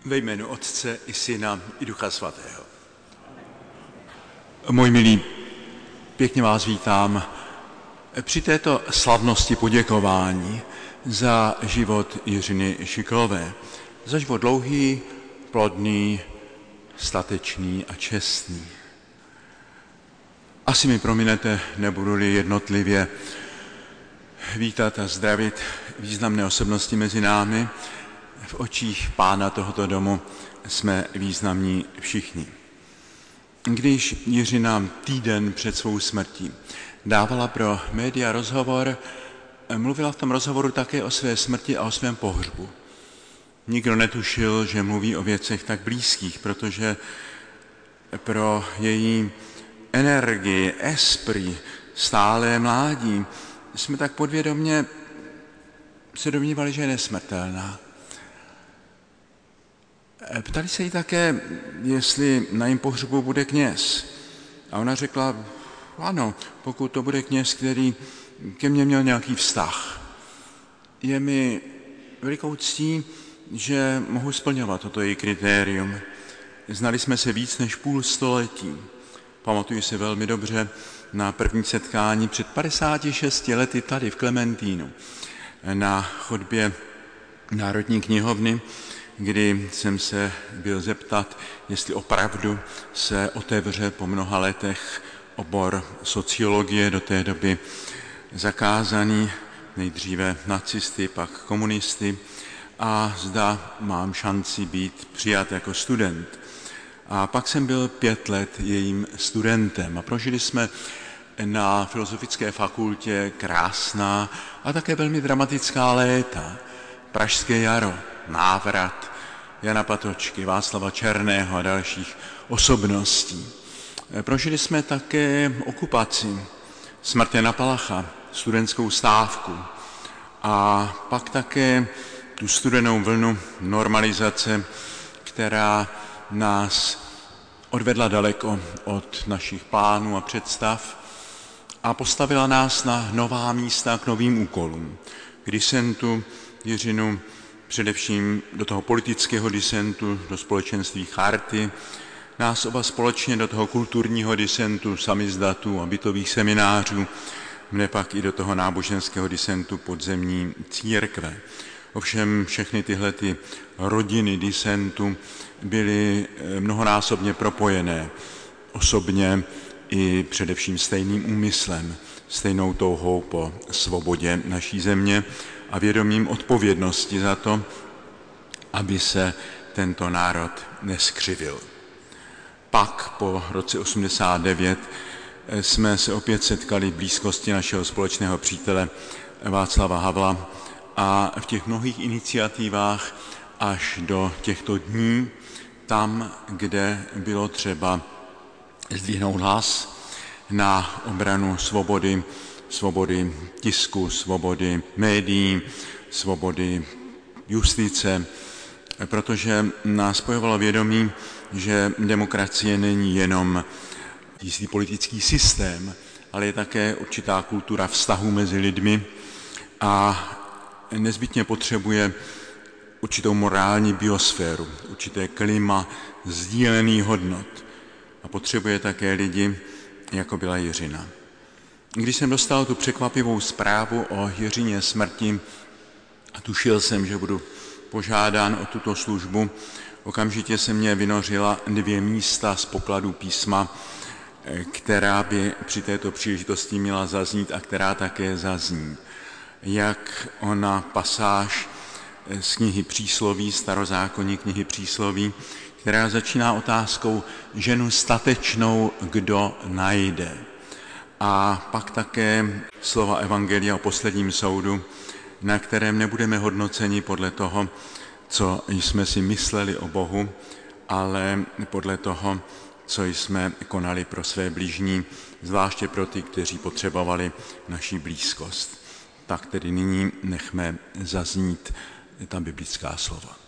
Ve jménu Otce i Syna i Ducha Svatého. Můj milí, pěkně vás vítám při této slavnosti poděkování za život Jiřiny Šiklové. Za život dlouhý, plodný, statečný a čestný. Asi mi prominete, nebudu-li jednotlivě vítat a zdravit významné osobnosti mezi námi. V očích Pána tohoto domu jsme významní všichni. Když Jiřina týden před svou smrtí dávala pro média rozhovor, mluvila v tom rozhovoru také o své smrti a o svém pohřbu. Nikdo netušil, že mluví o věcech tak blízkých, protože pro její energii, esprit, stálé mládí jsme tak podvědomě se domnívali, že je nesmrtelná. Ptali se jí také, jestli na jím pohřbu bude kněz. A ona řekla, ano, pokud to bude kněz, který ke mně měl nějaký vztah. Je mi velikou ctí, že mohu splňovat toto její kritérium. Znali jsme se víc než půl století. Pamatuji se velmi dobře na první setkání před 56 lety tady v Klementínu na chodbě Národní knihovny, kdy jsem se byl zeptat, jestli opravdu se otevře po mnoha letech obor sociologie, do té doby zakázaný, nejdříve nacisty, pak komunisty, a zda mám šanci být přijat jako student. A pak jsem byl 5 let jejím studentem a prožili jsme na Filozofické fakultě krásná a také velmi dramatická léta. Pražské jaro, návrat Jana Patočky, Václava Černého a dalších osobností. Prožili jsme také okupaci, smrt Jana Palacha, studentskou stávku a pak také tu studenou vlnu normalizace, která nás odvedla daleko od našich plánů a představ a postavila nás na nová místa k novým úkolům. K disentu Jiřinu, především do toho politického disentu, do společenství Charty, nás oba společně do toho kulturního disentu, samizdatů a bytových seminářů, mne pak i do toho náboženského disentu podzemní církve. Ovšem všechny tyhle rodiny disentu byly mnohonásobně propojené osobně i především stejným úmyslem, stejnou touhou po svobodě naší země a vědomím odpovědnosti za to, aby se tento národ neskřivil. Pak po roce 89 jsme se opět setkali v blízkosti našeho společného přítele Václava Havla a v těch mnohých iniciativách až do těchto dní, tam, kde bylo třeba zdvihnout hlas na obranu svobody tisku, svobody médií, svobody justice, protože nás spojovalo vědomí, že demokracie není jenom jistý politický systém, ale je také určitá kultura vztahů mezi lidmi a nezbytně potřebuje určitou morální biosféru, určité klima sdílených hodnot a potřebuje také lidi, jako byla Jiřina. Když jsem dostal tu překvapivou zprávu o Jiřině smrti a tušil jsem, že budu požádán o tuto službu, okamžitě se mě vynořila 2 místa z pokladů písma, která by při této příležitosti měla zaznít a která také zazní. Jak ona pasáž z knihy Přísloví, starozákonní knihy Přísloví, která začíná otázkou ženu statečnou, kdo najde. A pak také slova Evangelia o posledním soudu, na kterém nebudeme hodnoceni podle toho, co jsme si mysleli o Bohu, ale podle toho, co jsme konali pro své bližní, zvláště pro ty, kteří potřebovali naši blízkost. Tak tedy nyní nechme zaznít ta biblická slova.